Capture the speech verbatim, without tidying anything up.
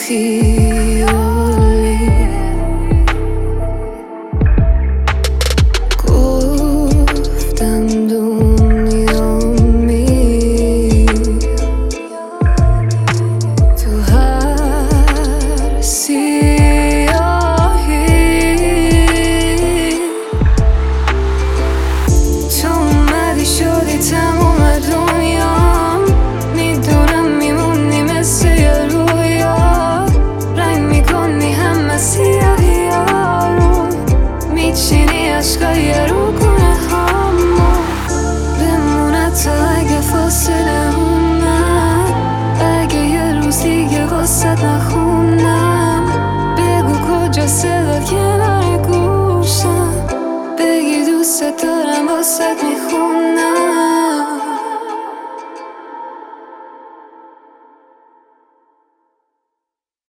خیالی گفتم دنیا میاد تو هر سیاهی تو اومدی شدی تموم دنیام میدونم میمونی مثل یه رویا رنگ میکنی همه سیاهی ها رو میچینی عشقای رو کنه همو بمونه تا اگه فاصله موند اگه یه روز دیگه واسد نخونم بگو کجا صدا کنار گوشم بگی دوست دارم واسد می